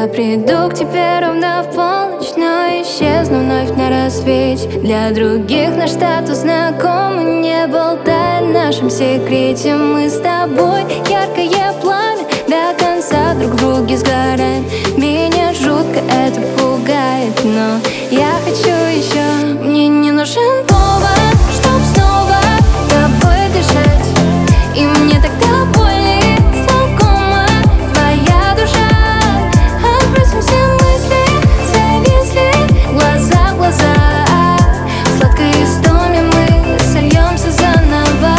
приду к тебе ровно в полночь, но исчезну вновь на рассвете. Для других наш статус знакомый, не болтай о нашем секрете. Мы с тобой яркое пламя, до конца друг в друге сгораем. Меня жутко это пугает, но я хочу еще. Мне не нужен повод, чтоб снова тобой дышать. И мне тогда более знакома твоя душа. Отбросим все мысли, зависли глаза в глаза. В сладкой истоме мы сольемся заново.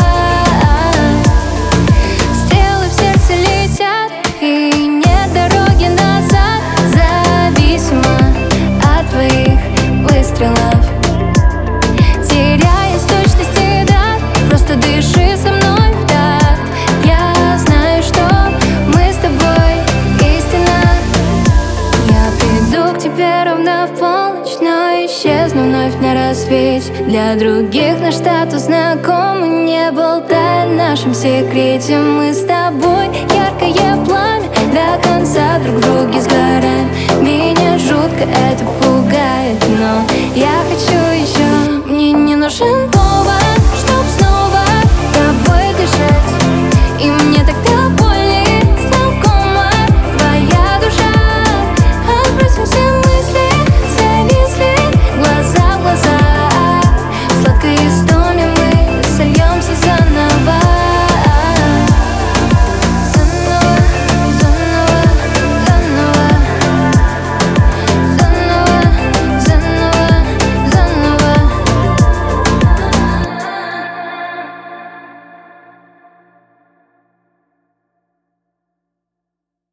Стрелы в сердце летят, и нет дороги назад. Зависимо от твоих выстрелов, теряясь в точности дат. Просто дыши со мной в такт. Я знаю, что мы с тобой истина. Я приду к тебе ровно в полночь, но исчезну вновь на рассвете. Для других наш статус знакомый, не болтай о нашем секрете. Мы с тобой яркое пламя, до конца друг в друге сгораем. Меня жутко это пугает, но я хочу еще. Мне не нужен повод, чтоб снова тобой дышать. И мне тогда более знакома твоя душа. Отбросим все мысли, зависли глаза в глаза. В сладкой истоме